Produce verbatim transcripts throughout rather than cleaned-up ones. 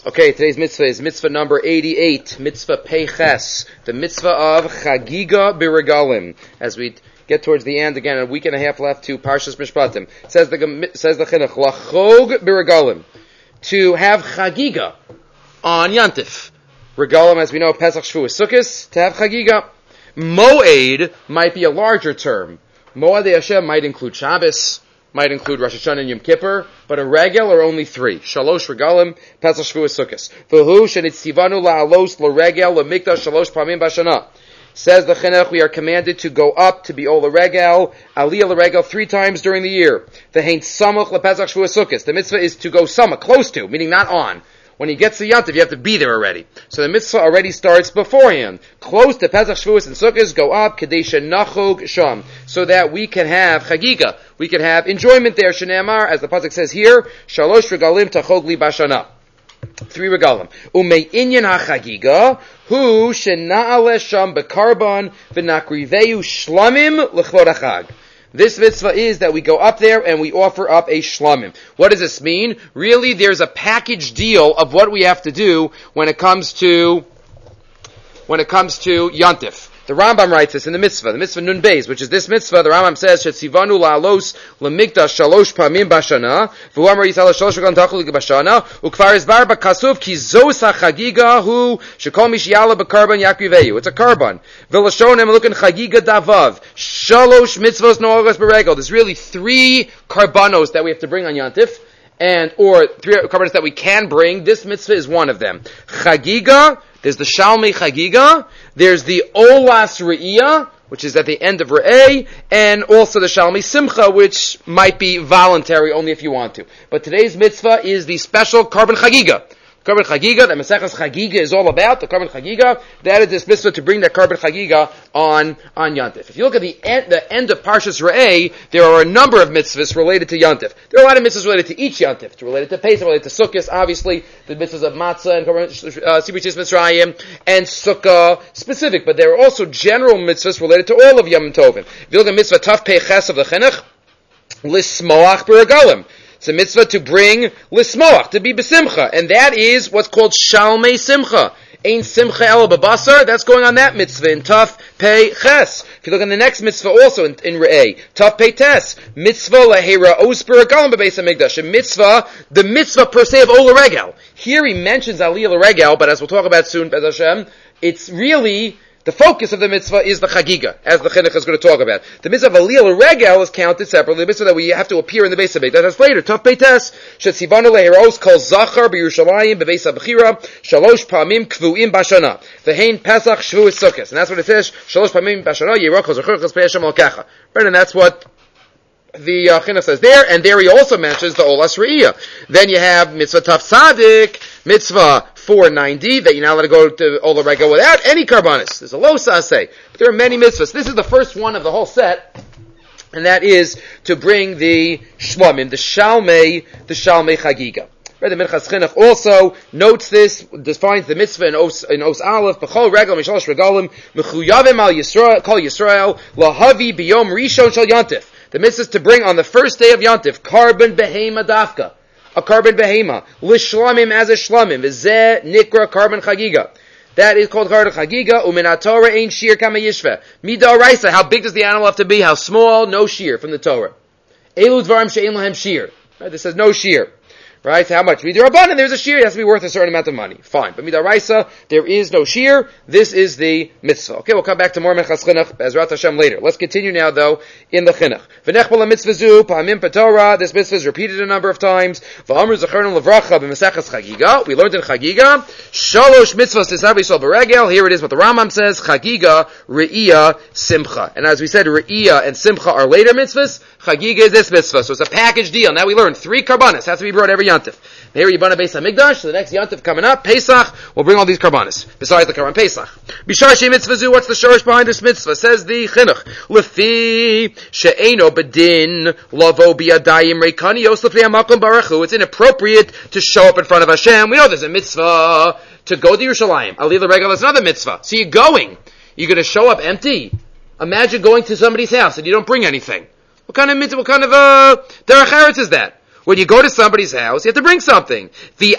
Okay, today's mitzvah is mitzvah number eighty-eight, mitzvah Peiches, the mitzvah of Chagiga B'Regalim. As we get towards the end, again, a week and a half left to Parshas Mishpatim. Says the says the Chinuch, Lachog B'Regalim, to have Chagiga on Yantif. Regalim, as we know, Pesach, Shavuos, Sukkos, to have Chagiga. Moed might be a larger term. Moed Hashem might include Shabbos, might include Rosh Hashanah and Yom Kippur, but a regel are only three. Shalosh regalim, Pesach, Shavuos, Sukkos. V'hu shenitzivanu la'alos l'regel l'mikdash shalosh pamim b'shana. Says the Chinuch, we are commanded to go up to be Ola Regel, Aliyah L'Regel, three times during the year. V'hein samach l'Pesach, Shavuos, Sukkos. The mitzvah is to go samach, close to, meaning not on. When he gets to Yantiv, you have to be there already. So the mitzvah already starts beforehand. Close to Pesach, Shavuos, and Sukkos, go up, Kadesha Nachog Sham, so that we can have Chagiga. We can have enjoyment there, Shneamar, as the pasuk says here, Shalosh Regalim Tachog Li Bashana. Three regalim. Umei Inyan HaChagiga, Hu Shena'ale Sham Bekarban V'Nakriveu Shlamim L'Chvod HaChag. This mitzvah is that we go up there and we offer up a shlamim. What does this mean? Really, there's a package deal of what we have to do when it comes to, when it comes to Yantif. The Rambam writes this in the mitzvah, the mitzvah Nun Beis, which is this mitzvah. The Rambam says, "Shetzivanu la'alos lemikdash shalosh pamim bashana, v'uamar yisrael shalosh regalim tachol bashana, ukvar izbar b'kasuv ki zos hachagiga hu shekol mishyala b'karban yakriveyu." It's a karban. V'lashonem looking chagiga davav shalosh mitzvos no'ogas b'regel. There's really three karbanos that we have to bring on Yantif, and or three karbanos that we can bring. This mitzvah is one of them. Chagiga. There's the Shalmei Chagiga, there's the Olas Re'iyah, which is at the end of Re'eh, and also the Shalmei Simcha, which might be voluntary only if you want to. But today's mitzvah is the special Karban Chagiga. Karban Chagiga, that Maseches Chagiga is all about, the Karban Chagiga, that is this mitzvah to bring that Karban Chagiga on, on Yantif. If you look at the end, the end of Parshas Re'eh, there are a number of mitzvahs related to Yantif. There are a lot of mitzvahs related to each Yantif. It's related to Pesach, related to Sukkos, obviously, the mitzvahs of Matzah and uh, Sibichis Mitzrayim, and Sukkah specific, but there are also general mitzvahs related to all of Yom Tovim. If you look at mitzvah Taf Peiches of the Chinuch, Lismoach B'Regalim. It's a mitzvah to bring lismoach, to be besimcha, and that is what's called shalmei simcha. Ein simcha el babasar, that's going on that mitzvah in Taf Pei Ches. If you look at the next mitzvah also in, in Re'eh, Taf Pei Tes, mitzvah lehera os b'regalim b'beis hamikdash, a mitzvah, the mitzvah per se of Ola Regel. Here he mentions Aliyah L'Regel, but as we'll talk about soon, Bez Hashem, it's really the focus of the mitzvah is the Chagiga, as the Chinuch is going to talk about. The mitzvah of Aliyah L'Regel is counted separately. The mitzvah that we have to appear in the Beis HaMikdash, that's later. Taf Peites, Shetzivanu leheros kol zachar b'Yerushalayim b'Beis HaBechira, shalosh pamim kvuim b'ashana. V'hein Pesach Shavuos Sukkos. And that's what it says, shalosh pamim b'ashana, yirah kol zachar chas pei Hashem al-kecha. Right, and that's what the uh, Chinuch says there, and there he also mentions the Olas Re'iyah. Then you have mitzvah Taf Tzadik, mitzvah four ninety, that you're not allowed to go to Ola Regel without any karbanis. There's a lo saseh. But there are many mitzvahs. This is the first one of the whole set, and that is to bring the shlamim, the shalmei, the shalmei chagiga. Right, the Minchas Chinuch also notes this, defines the mitzvah in Os, in Os Aleph, B'chol Regel, Mishalosh Regalim, Mechuyavim al Yisrael, Kol Yisrael, Lahavi B'yom Rishon Shal Yantif. The mitzvah is to bring on the first day of Yantif, Karban Behema Dafka. A Karban Behema, Lishlamim as a Shlamim, V'zeh Nikra Karban Chagiga. That is called Karban Chagiga, Umin Torah Ein Shir Kama Yishveh. Midah Raisa, how big does the animal have to be? How small? No shear from the Torah. Elu Dvarim She'en Lahem Shir. Right, this says no shear. Right? How much? Midirabanan, there's a shear, it has to be worth a certain amount of money. Fine. But midaraisa, there is no shear. This is the mitzvah. Okay, we'll come back to more Minchas Chinuch, Bezrat Hashem later. Let's continue now, though, in the Chinuch. V'nechbala mitzvah zu, pa'amim patorah, this mitzvah is repeated a number of times. V'amru zacharnu levracha b'meseches chagiga, we learned in chagiga, shalosh mitzvahs tisav yisol b'regel, here it is what the Rambam says, chagiga, re'iyah, simcha. And as we said, re'iyah and simcha are later mitzvahs, chagiga is this mitzvah. So it's a package deal. Now we learned three karbanas, has to be brought every Yantif. Here you bana Beis HaMikdash, so the next Yantif coming up, Pesach, we'll bring all these karbanis, besides the karban Pesach. Bishar she mitzvah zu, what's the shorish behind this mitzvah? Says the Chinuch, Lefi she'eno bedin, lavo biyadayim reikani, yosef li'amakom barachu. It's inappropriate to show up in front of Hashem. We know there's a mitzvah to go to Yerushalayim. Aliyah L'Regel is another mitzvah. So you're going. You're going to show up empty. Imagine going to somebody's house and you don't bring anything. What kind of mitzvah, what kind of, uh, derech eretz is that? When you go to somebody's house, you have to bring something. The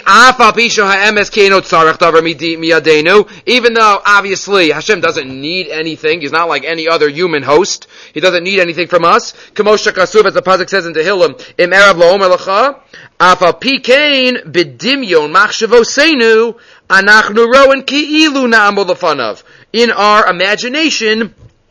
even though obviously Hashem doesn't need anything, He's not like any other human host. He doesn't need anything from us. Kamosha Kasuv, as the pasuk says in Tehillim, Im Arab La'omer Lacha, Afal Pikein B'dimyon Machshavosenu Anachnu Roen Ki'ilu Na'amol Lefanav. In our imagination,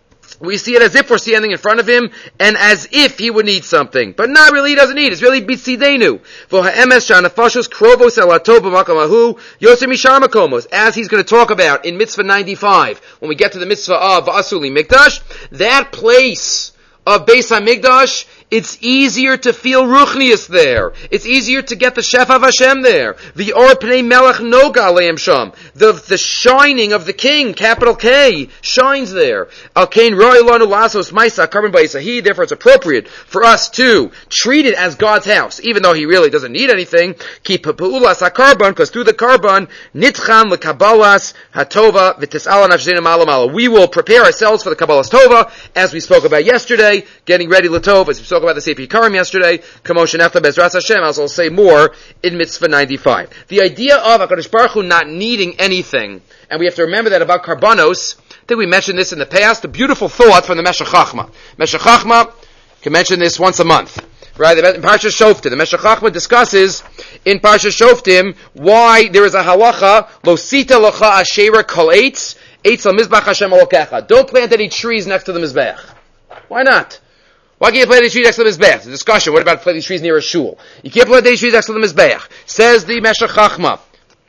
we see it as if we're standing in front of Him, and as if He would need something. But not really, He doesn't need. It's really B'tzidenu. V'ha'emes sha'nefashos krovos elatov b'makamahu yosem mishar makomos. As He's going to talk about in Mitzvah ninety-five, when we get to the Mitzvah of Asuli Mikdash, that place of Beis HaMikdash, it's easier to feel ruchnius there. It's easier to get the Shef of Hashem there. The Or Pnei Melech Noga Leim Sham. The, the shining of the King, capital K, shines there. Al Kain Roi Lanu Lasos Maisa Karban Baisahi. Therefore it's appropriate for us to treat it as God's house, even though He really doesn't need anything. Ki Pa'ulas HaKarban, because through the Karban, Nitchan LeKabalas HaTova V'Tis'ala Nafshena Malamala. We will prepare ourselves for the Kabbalas Tova, as we spoke about yesterday, getting ready L'Tov, as we spoke about the Sefer Karim yesterday, Kamosha Nefta Bezras Hashem, as I'll say more in Mitzvah ninety-five. The idea of HaKadosh Baruch Hu not needing anything, and we have to remember that about Karbanos, I think we mentioned this in the past, a beautiful thought from the Meshech Chachma. Meshech Chachma can mention this once a month. Right, in Parshas Shoftim, the Meshech Chachma discusses in Parshas Shoftim why there is a halacha, Lo sita locha asherah kol eitz, eitz al mizbach Hashem alokecha. Don't plant any trees next to the Mizbech. Why not? Why can't you plant these trees next to the Mizbech? The discussion, what about planting trees near a shul? You can't plant these trees next to the Mizbech. Says the Meshech Chachma,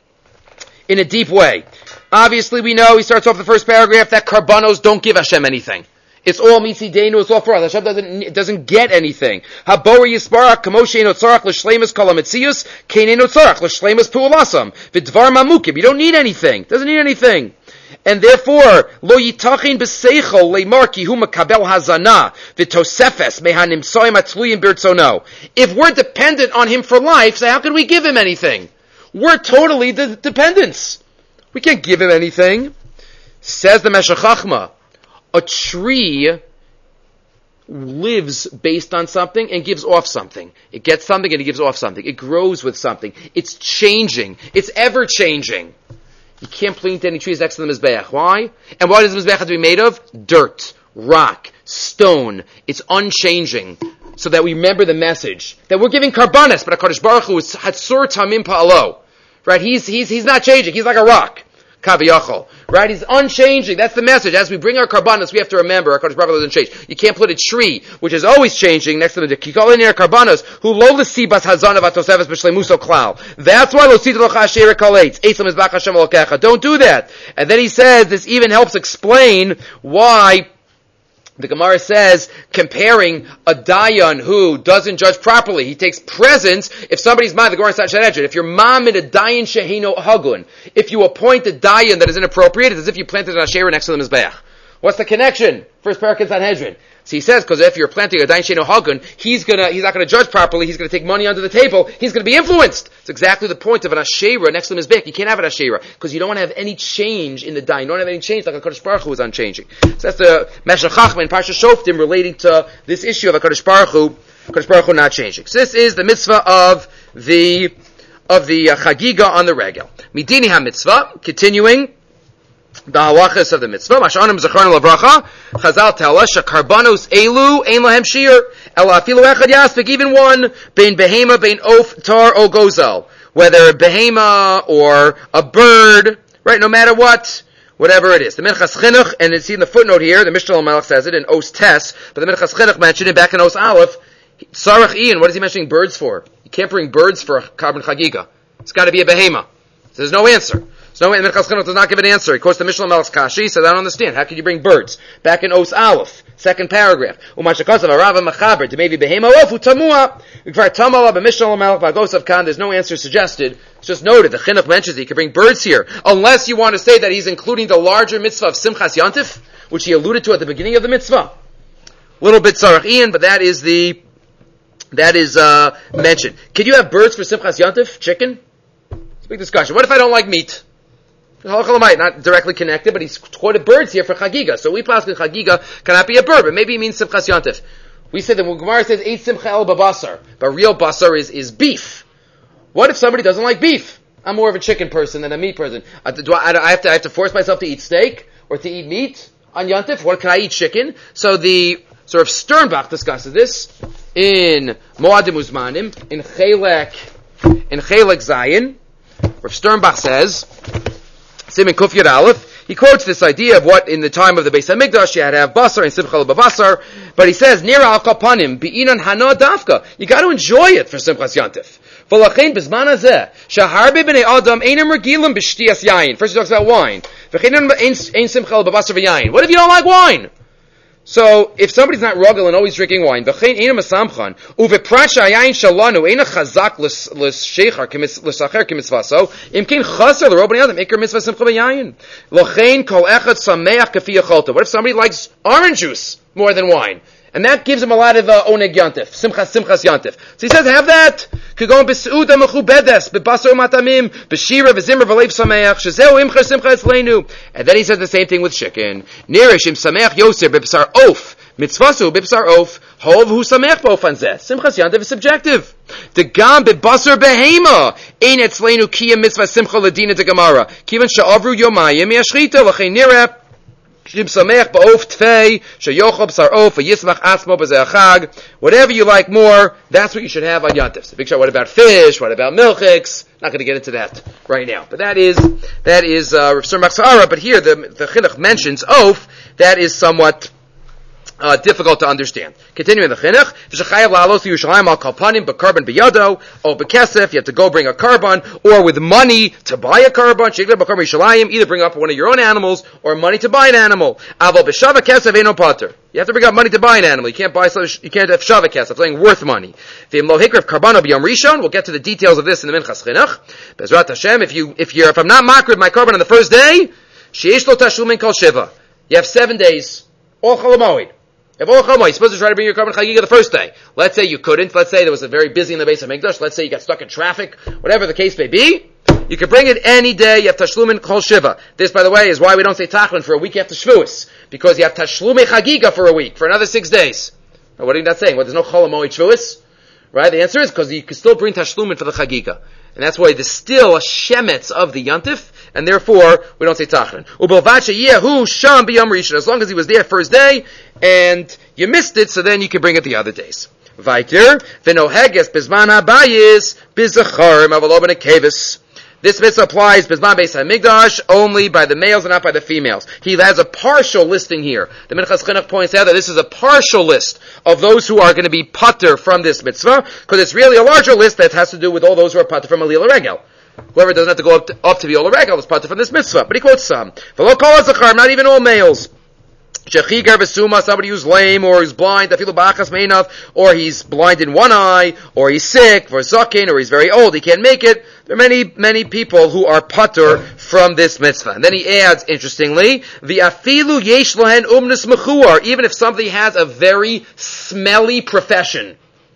in a deep way. Obviously we know, he starts off the first paragraph, that Karbanos don't give Hashem anything. It's all mitzidenu, it's all for us. Hashem doesn't, it doesn't get anything. Habor yisbarach, kamoshe eno tzarach, l'shleimus kol ha-metzius, kein eno tzarach, l'shleimus pu'ulasam. V'dvar mamukim, you don't need anything. Doesn't need anything. And therefore, lo yitachin b'seichel leimar ki hu makabel hazana v'tosefes mehanimsoim atzluyim birtzono. If we're dependent on Him for life, so how can we give Him anything? We're totally the dependents. We can't give Him anything. Says the Meshech Chachma, a tree lives based on something and gives off something. It gets something and it gives off something. It grows with something. It's changing. It's ever changing. You can't plant any trees next to the Mizbeach. Why? And what does the Mizbeach have to be made of? Dirt, rock, stone. It's unchanging. So that we remember the message. That we're giving karbanis, but HaKadosh Baruch Hu is Hatzur Tamim Pa'alo. Right? He's, he's, he's not changing. He's like a rock. Kaviyachol. Right? He's unchanging. That's the message. As we bring our karbanos, we have to remember our HaKadosh Baruch Hu doesn't change. You can't put a tree, which is always changing, next to the Kikol in our karbanos, who lo l'sibas hazanav atoseves b'shleimuso klal. That's why lo sita locha asher kolates. Eitzam izbach Hashem alokecha. Don't do that. And then he says, this even helps explain why the Gemara says, comparing a dayan who doesn't judge properly, he takes presents. If somebody's mom, the Gemara says, if your mom in a dayan shehino hagun, if you appoint a dayan that is inappropriate, it's as if you planted an asherah next to the mizbeach. What's the connection? First parak in Sanhedrin. So he says, because if you're planting a dayan shehino hagun, he's gonna, he's not gonna judge properly, he's gonna take money under the table, he's gonna be influenced. It's exactly the point of an asherah next to the mizbeach. You can't have an asherah, because you don't want to have any change in the dayan. You don't have any change like HaKadosh Baruch Hu is unchanging. So that's the Meshech Chachma in Parsha Shoftim relating to this issue of HaKadosh Baruch Hu, HaKadosh Baruch Hu not changing. So this is the mitzvah of the, of the uh, Chagiga on the regel. Midini ha-mitzvah, continuing the halachas of the mitzvah. Mashanim zacharnu lavracha. Chazal tell us shekarbanos elu ein lahem shir ela afilu echad yaspik, even one bein behema bein of tar o gozel, whether a behema or a bird, right? No matter what, whatever it is. The Minchas Chinuch, and it's in the footnote here. The Mishnah Malach says it in Os Tes, but the Minchas Chinuch mentioned it back in Os Aleph. Sarach Ian, what is he mentioning birds for? You can't bring birds for a carbon chagiga. It's got to be a behema. So there's no answer. So no way, the Minchas Chinuch does not give an answer. He quotes the Mishnah Malach's Kashi, he says, I don't understand. How could you bring birds? Back in Os Aleph, second paragraph. Umashakasav Arava Machaber, Demevi Behema Ofu Tamua. Ukvar Tamala b'Mishnah Malach Vagosav Khan. There's no answer suggested. It's just noted. The Chinuch mentions that you can bring birds here. Unless you want to say that he's including the larger mitzvah of Simchas Yantif, which he alluded to at the beginning of the mitzvah. Little bit Sarach Ian, but that is the, that is, uh, mentioned. Can you have birds for Simchas Yantif? Chicken? It's a big discussion. What if I don't like meat? Not directly connected, but he's quoted birds here for Chagiga. So we pass with Chagiga cannot be a bird, but maybe it means Simchas Yantif. We say that when Gemara says eight simcha el babasar, but real basar is, is beef. What if somebody doesn't like beef? I'm more of a chicken person than a meat person. Uh, do I, I, have to, I have to force myself to eat steak or to eat meat on Yantif? What can I eat? Chicken? So the sort of Sternbach discusses this in Moadim Uzmanim, in Chelek, in Chelek Zayin, where Sternbach says, Siman Kuf Yud Aleph, he quotes this idea of what in the time of the Beis HaMikdash you had to have basar and simcha lebasar, but he says nira al kapanim bi'inan hana dafka. You got to enjoy it for Simchas Yantif. V'lachein b'zman hazeh shaharbe b'nei adam einam regilim b'shtiyas yayin. First he talks about wine. V'chein ein simcha lebasar v'yayin. What if you don't like wine? So, if somebody's not ruggle and always drinking wine, v'chein einam asamchan, uve'prat shayayin shalanu eina chazak l'sheichar l'sacher k'mitzvaso, imkein chaser l'rob b'nei adam eker mitzvah simcha v'yayin. L'chein kol echad sameach kafi yacholta. What if somebody likes orange juice more than wine? And that gives him a lot of uh, oneg yantif, simchas simchas yantif. So he says, have that. Kagon b'seuda mechubedes, b'basar matamim, b'shira v'zimmer v'leiv sameach, shezeu imcha simcha etzleinu. And then he says the same thing with chicken. Nirish im sameach yoser b'bsar oaf, mitzvasu b'bsar oaf, hov hu sameach b'ofan zeh. Simchas yantif is subjective. The gam b'basar behema, ein etzleinu kiyam mitzvah simcha ladina de gemara. Kivan sha'avru yomayim yashchita, l'chein nireh, whatever you like more, that's what you should have on Yantif. So big shot. What about fish? What about milchiks? Not going to get into that right now. But that is that is uh, Rav Sternbach Sa'ara. But here the the chinuch mentions oaf. That is somewhat Uh, difficult to understand. Continuing the chinuch, v'shechayav la'alos Yerushalayim al kalpanim b'karban b'yado, or b'kesef, you have to go bring a carbon, or with money to buy a carbon, shekler b'karban Yerushalayim, either bring up one of your own animals, or money to buy an animal. Aval b'shava kesef eino pater. You have to bring up money to buy an animal. You can't buy, you can't have shava kesef, something worth money. V'im lo hikref karbano b'yom rishon, we'll get to the details of this in the minchas chinuch. Bezrat Hashem, if you, if you're, if I'm not makriv my carbon on the first day, sheyesh lo tashlumin kol shiva. You have seven days, all cholamoid. If all Chama, you're supposed to try to bring your carbon chagiga the first day. Let's say you couldn't. Let's say there was a very busy in the Beis HaMikdash. Let's say you got stuck in traffic. Whatever the case may be, you can bring it any day. You have tashlumin kol shiva. This, by the way, is why we don't say tachlin for a week after Shavuos, because you have tashlumin chagiga for a week, for another six days. Now, what are you not saying? Well, there's no chol hamoed Shavuos, right? The answer is because you can still bring tashlumin for the chagiga, and that's why there's still a shemetz of the yantif. And therefore, we don't say tachlin. As long as he was there first day, and you missed it, so then you can bring it the other days. Weiter, v'noheges bizman habayis bizachar mavaloben kevis. This mitzvah applies bizman beis hamikdash only by the males and not by the females. He has a partial listing here. The Minchas Chinuch points out that this is a partial list of those who are going to be pater from this mitzvah, because it's really a larger list that has to do with all those who are pater from Alil Regel. Whoever doesn't have to go up to, up to be Ola Regel is pater from this mitzvah. But he quotes some. V'lo kol hazachar, not even all males. Shechigar v'suma, somebody who's lame, or who's blind, afilu ba'achas meinav, or he's blind in one eye, or he's sick, or zakin, or he's very old, he can't make it. There are many, many people who are pater from this mitzvah. And then he adds, interestingly, the afilu yesh lohen umnus mechuar, even if somebody has a very smelly profession.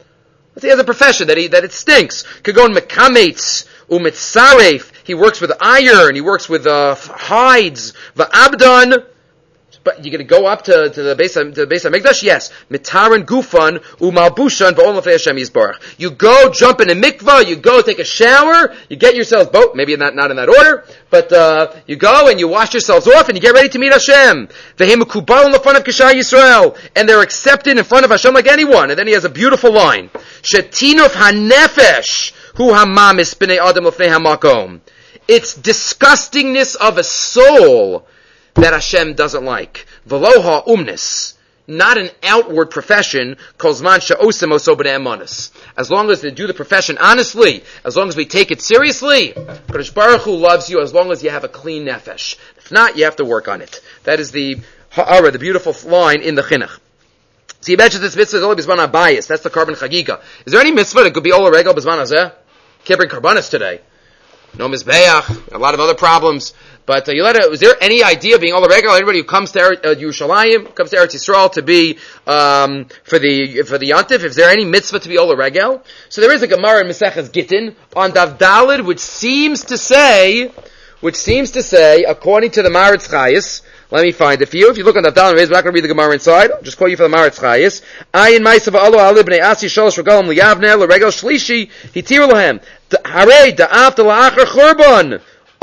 He has a profession that he, that it stinks. Kagon mekametz, umitzaref, he works with iron, he works with uh, hides, va'abdan, but you're going to go up to, to the base of, to the base of Mikdash? Yes. Mitaran gufan umalbushan ba'ol lefei Hashem yisbarach. You go jump in a mikvah, you go take a shower, you get yourselves both, maybe not, not in that order, but, uh, you go and you wash yourselves off and you get ready to meet Hashem. V'hem mekubal in front of Kishai Yisrael. And they're accepted in front of Hashem like anyone. And then he has a beautiful line. Shetinuf hanefesh hu hamamis b'nei adam lefnei hamakom. It's disgustingness of a soul that Hashem doesn't like. Veloha umnis, not an outward profession, kolzman she'osem oso b'nei emanis. As long as they do the profession honestly, as long as we take it seriously, Kadosh Baruch Hu loves you as long as you have a clean nefesh. If not, you have to work on it. That is the ha'ara, the beautiful line in the chinuch. So he mentions this mitzvah is only bizman habayis. That's the carbon chagiga. Is there any mitzvah that could be ola regel bizman hazeh? Can't bring karbanis today. No mizbeach, a lot of other problems. But uh, you let it, was there any idea of being all regular? Anybody who comes to uh, Yerushalayim, comes to Eretz Yisrael to be um, for the for the Yantif? Is there any mitzvah to be all regel? So there is a Gemara in Maseches Gittin on Dav Daled, which seems to say, which seems to say, according to the Maritz Chayes, Let me find it for you. If you look on the Abdallah, we're not going to read the Gemara inside. I'll just quote you for the Maritz Chayis. Ayin Ma'asav Alu Ali Bnei Asi Shalosh Regalim Liyavne L'Regel Shlishi Hitir Lahem Harei Da'af La'achar Churban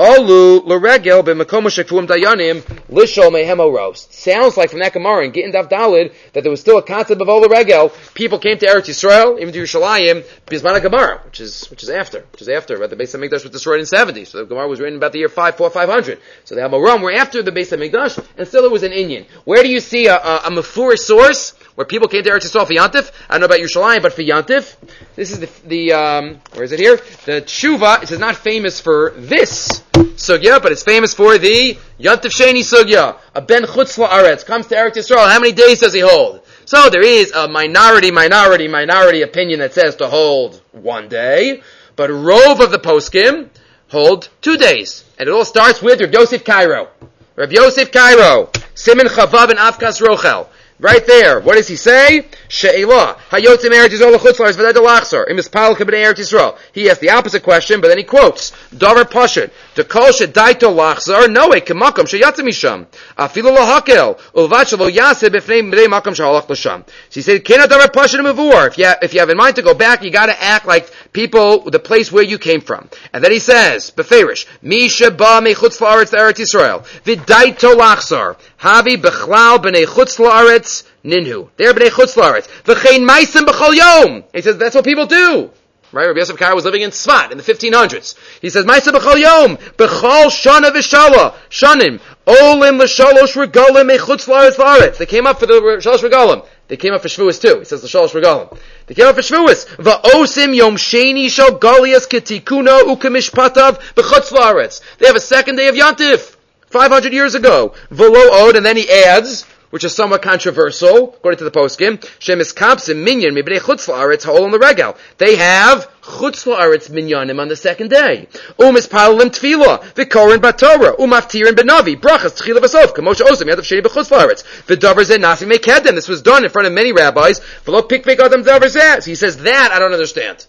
Alu L'Regel B'Makom Shekfuim Dayanim Lishol Mehemo Roast. Sounds like from that Gemara in Gittin Daf Dalid that there was still a concept of Ola Regel. People came to Eretz Yisrael, even to Yerushalayim, Bismana Gemara, which is which is after, which is after. Right? The Beis Hamikdash was destroyed in seventy, so the Gemara was written about the year five, four, five hundred. So the Hamoram were after the Beis Hamikdash, and still it was an Inyan. Where do you see a, a, a Mefurish source where people came to Eretz Yisrael for Yantif? I don't know about Yerushalayim, but for Yantif, this is the the um, where is it here? The Tshuva. It is not famous for this sugya, but it's famous for the Yantif Sheni sugya. A Ben Chutz La'aretz comes to Eretz Yisrael. How many days does he hold? So there is a minority, minority, minority opinion that says to hold one day, but rove of the poskim hold two days. And it all starts with Reb Yosef Cairo. Reb Yosef Cairo, Siman Chavav and Avkas Rochel. Right there, what does he say? She'elah, hayotzim Eretz Yisrael l'chutz la'aretz v'day delachzor, im mispal k'bnei Eretz Yisrael. He asks the opposite question, but then he quotes, Davar Pashut, Dekol she'daito lachzor, noe k'makom she'yatzim misham, afilu lohakel, ulvat shelo yaseh b'fnei b'nei makom she'halach l'sham. So he said, Kena Davar Pashut mevur. If you have, if you have in mind to go back, you gotta act like people, the place where you came from. And then he says, beferish, Mi sheba mechutz la'aretz Eretz Yisrael, v'daito lachzor, havi b'chlal b'nei chutz la'aretz Ninhu. They're b'nei chutz la'aretz. V'chein maisim b'chol yom. He says that's what people do. Right? Rabbi Yosef Karo was living in Tzfat in the fifteen hundreds. He says maisim b'chol yom. B'chol shana v'shala. Shanim. Olim l'shalosh regalim mechutz la'aretz la'aretz. They came up for the shalosh regalim. They came up for Shavuos too. He says the shalosh regalim. They came up for Shavuos. Va'osim yom sheni shal galias ketikuna u'kamishpatav b'chutz la'aretz. They have a second day of Yantif. five hundred years ago. V'lo od, and then he adds, which is somewhat controversial, according to the poskim, Shemis Kapsim Minyan Mibnei Chutz La'aretz Ha'ol on the Regel. They have Chutz La'aretz Minyanim on the second day. Umis Palim Tfila, V'Korin Batorah, Umaftirin Benavi, Brachas Tchila V'Sof, Kamosha Osam Yadav Sheni B'Chutz La'aretz, V'Davar Zeh Nasi Mekedem. This was done in front of many rabbis. V'Lo Pikvek Adam Davar Zeh. He says that I don't understand.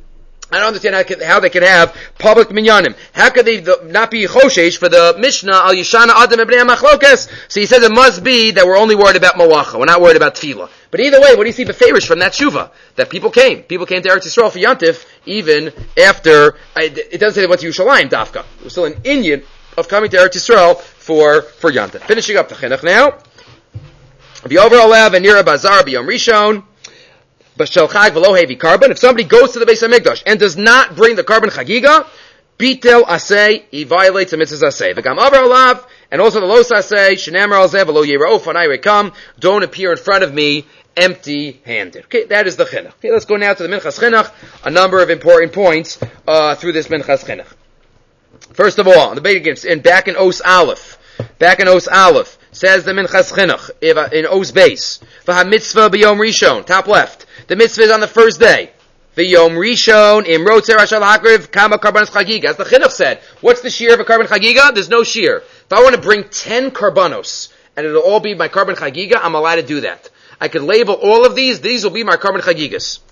I don't understand how, can, how they can have public minyanim. How could they the, not be choshesh for the Mishnah al Yishana Adam Ibnei Machlokes? So he says it must be that we're only worried about malacha. We're not worried about tefillah. But either way, what do you see beferish from that tshuva? That people came. People came to Eretz Yisrael for Yantif even after, it doesn't say they went to Yerushalayim Dafka. It was still an Indian of coming to Eretz Yisrael for, for Yantif. Finishing up the chinuch now. V'yover Olev and Nira Bazar B'yom Rishon. If somebody goes to the Beis Hamikdash and does not bring the carbon chagiga, bitel asay, he violates the mitzvah asay. V'gam avar alav, and also the los asay, shenemar al zeh v'lo yira'u fanai rekam, don't appear in front of me empty-handed. Okay, that is the chinuch. Okay, let's go now to the minchas chinuch, a number of important points uh, through this minchas chinuch. First of all, the begins in back in Os Aleph, back in Os Aleph, says the minchas chinuch in Os base, v'ha mitzvah b'yom rishon, top left. The mitzvah is on the first day. The Yom Rishon, Imrotzer Hashal Hakriv, Kama Karbanos Chagiga. As the Chinuch said, what's the shear of a carbon Chagiga? There's no shear. If I want to bring ten Karbanos, and it'll all be my carbon Chagiga, I'm allowed to do that. I could label all of these, these will be my carbon Chagigas.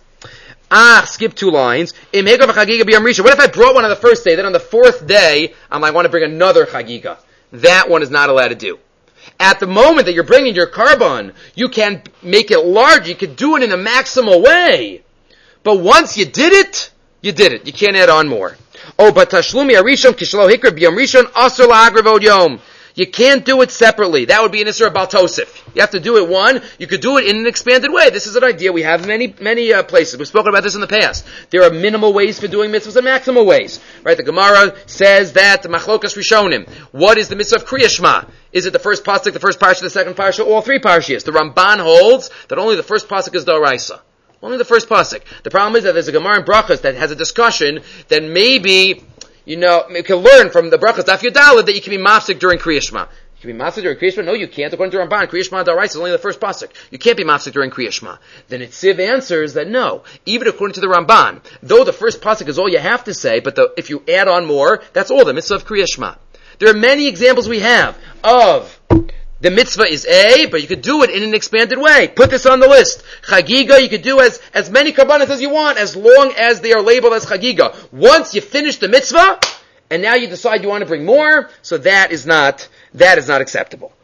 Ah, skip two lines. What if I brought one on the first day, then on the fourth day, I'm like, I want to bring another Chagiga. That one is not allowed to do. At the moment that you're bringing your carbon, you can make it large. You can do it in a maximal way. But once you did it, you did it. You can't add on more. Oh, but tashlumi arishon kishlo hikr b'yom rishon asur la'agravod yom. You can't do it separately. That would be an Isra Bal Tosif. You have to do it one. You could do it in an expanded way. This is an idea we have many, many uh, places. We've spoken about this in the past. There are minimal ways for doing mitzvahs and maximal ways. Right? The Gemara says that Machlokas Rishonim. What is the mitzvah of Kriya Shema? Is it the first pasuk, the first parsha, the second parsha, all three parshas? The Ramban holds that only the first pasuk is D'oraisa. Only the first pasuk. The problem is that there's a Gemara in Brachas that has a discussion that maybe, you know, you can learn from the Brachas Daf Yudalad that you can be mafsik during Kriya Shema. You can be mafsik during Kriya Shema? No, you can't. According to Ramban, Kriya Shema D'oraisa is only the first pasuk. You can't be mafsik during Kriya Shema. Then Itziv answers that no, even according to the Ramban, though the first pasuk is all you have to say, but the, if you add on more, that's all the mitzvah of Kriya Shema. There are many examples we have of the mitzvah is A, but you could do it in an expanded way. Put this on the list. Chagiga, you could do as, as many karbanos as you want, as long as they are labeled as chagiga. Once you finish the mitzvah, and now you decide you want to bring more, so that is not, that is not acceptable.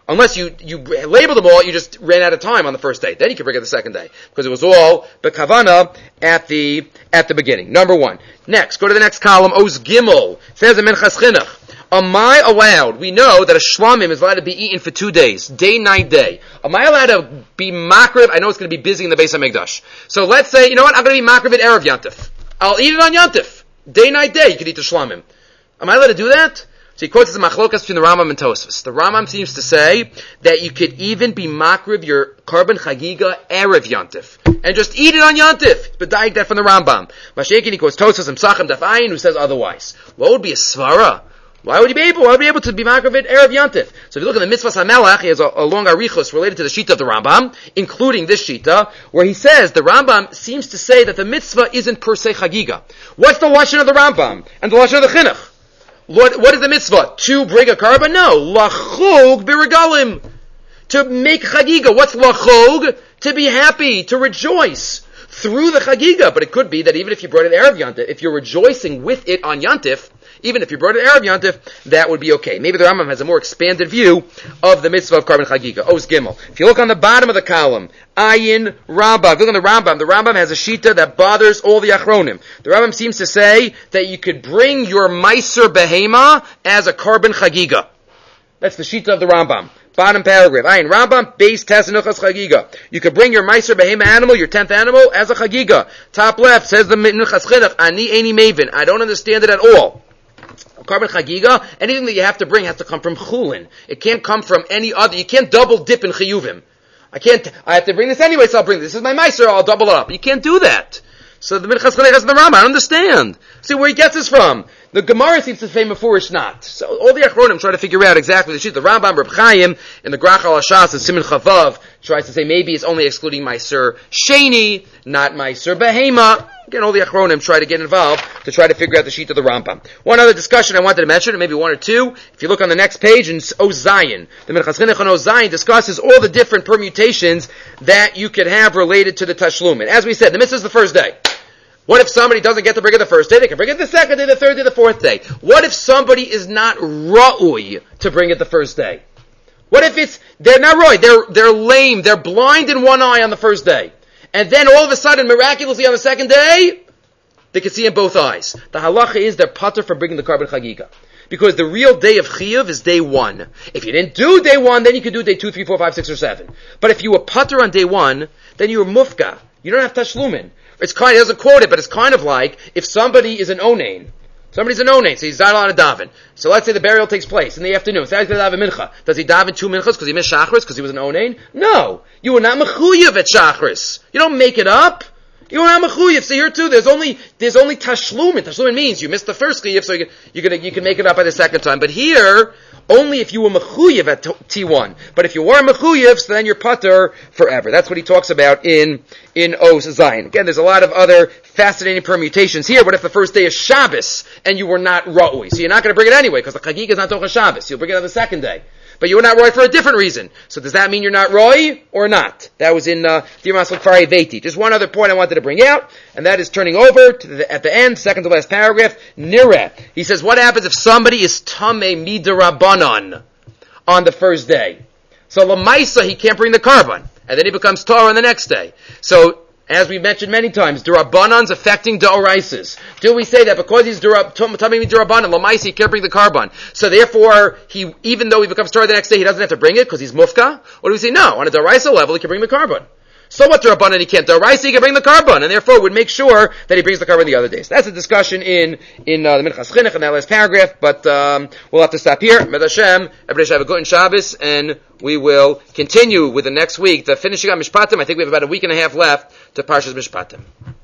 Unless you, you labeled them all, you just ran out of time on the first day. Then you can bring it the second day. Because it was all Bekavana at the, at the beginning. Number one. Next, go to the next column, Oz Gimel. It says in Minchas Chinuch. Am I allowed, we know that a shlamim is allowed to be eaten for two days, day, night, day. Am I allowed to be makrib? I know it's going to be busy in the Beis HaMikdash. So let's say, you know what, I'm going to be makrib at Erev Yantif. I'll eat it on Yantif. Day, night, day, you can eat the shlamim. Am I allowed to do that? So he quotes as a machlokas between the Rambam and Tosfos. The Rambam seems to say that you could even be makrib your carbon chagiga Erev Yantif. And just eat it on Yantif. But dying that from the Rambam. Mashiach, he quotes Tosfos and Psachim Daf Ayin, who says otherwise. What would be a svara? Why would he be able? Why would he be able to be makrav it Erev Yantif? So if you look at the Mitzvah Hamelach, he has a, a long arichos related to the Shita of the Rambam, including this Shita, where he says the Rambam seems to say that the mitzvah isn't per se chagiga. What's the lashon of the Rambam and the lashon of the Chinuch? What, what is the mitzvah? To bring a carbon? No, lachog b'regalim. To make chagiga. What's lachog? To be happy, to rejoice through the chagiga. But it could be that even if you brought it Erev Yantif, if you're rejoicing with it on Yantif, even if you brought it Erev Yantif, that would be okay. Maybe the Rambam has a more expanded view of the mitzvah of carbon chagiga. Oz Gimel. If you look on the bottom of the column, Ayin Rambam. If you look on the Rambam, the Rambam has a shita that bothers all the Achronim. The Rambam seems to say that you could bring your Meiser Behema as a carbon chagiga. That's the shita of the Rambam. Bottom paragraph. Ayin Rambam, base Tasanuchas chagiga. You could bring your Meiser Behema animal, your tenth animal, as a chagiga. Top left says the Minchas Chinuch, Ani Eini Maven. I don't understand it at all. Carbon chagiga, anything that you have to bring has to come from chulin. It can't come from any other. You can't double dip in chiyuvim. I can't. I have to bring this anyway, so I'll bring this. This is my meiser. I'll double it up. You can't do that. So the Minchas Chinuch has the Rambam. I don't understand. See where he gets this from. The Gemara seems to say mefurish not. So all the Achronim try to figure out exactly the shit. The Rambam, Reb Chaim, in the Grach al Hashas and Siman Chavav tries to say maybe it's only excluding meiser sheni, not meiser behema. Again, all the Achronim try to get involved to try to figure out the sheet of the Rambam. One other discussion I wanted to mention, or maybe one or two, if you look on the next page in Ozayin, the Minchas Chinuch on Ozayin discusses all the different permutations that you could have related to the Tashlum. And as we said, the mitzvah is the first day. What if somebody doesn't get to bring it the first day? They can bring it the second day, the third day, the fourth day. What if somebody is not ra'ui to bring it the first day? What if it's, they're not ra'ui, they're, they're lame, they're blind in one eye on the first day. And then all of a sudden, miraculously on the second day, they can see in both eyes. The halacha is they're patur for bringing the carbon chagiga. Because the real day of chiyuv is day one. If you didn't do day one, then you could do day two, three, four, five, six, or seven. But if you were patur on day one, then you were mufka. You don't have tashlumin. It's kind, it doesn't quote it, but it's kind of like if somebody is an onain. Somebody's an onain, so he's not allowed to daven. So let's say the burial takes place in the afternoon. So he's going to daven mincha. Does he daven two minchas because he missed shachris because he was an onain? No. You were not mechuyev at shachris. You don't make it up. You were not mechuyev. So here too, there's only, there's only tashlumin. Tashlumin means you missed the first chiyuv, so you can, you can, you can make it up by the second time. But here, only if you were mechuyev at T one. But if you weren't mechuyev, so then you're patur forever. That's what he talks about in, in Oz Zayin. Again, there's a lot of other fascinating permutations here. What if the first day is Shabbos and you were not ra'ui? So you're not going to bring it anyway because the chagiga is not Tocha Shabbos. You'll bring it on the second day. But you were not ra'ui for a different reason. So does that mean you're not ra'ui or not? That was in uh, Dir Masal Kfari Veti. Just one other point I wanted to bring out, and that is turning over to the, at the end, second to last paragraph, Nireh. He says, what happens if somebody is Tameh Midarabanan on the first day? So Lamaisa, he can't bring the carbon. And then he becomes Torah on the next day. So, as we mentioned many times, Durabanan's affecting Daoraises. Do we say that because he's Tamei Durabanan, Lamaisi, he can't bring the carbon? So therefore, he, even though he becomes Torah the next day, he doesn't have to bring it because he's Mufka? Or do we say, no, on a Daoraisa level, he can bring the carbon? So what Durabanan he can't? Daoraisa, he can bring the carbon, and therefore would make sure that he brings the carbon the other days. That's a discussion in, in, uh, the Minchas Chinuch in that last paragraph, but, um, we'll have to stop here. Med Hashem, everybody should have a good Shabbos, and we will continue with the next week, the finishing up Mishpatim. I think we have about a week and a half left to Parshas Mishpatim.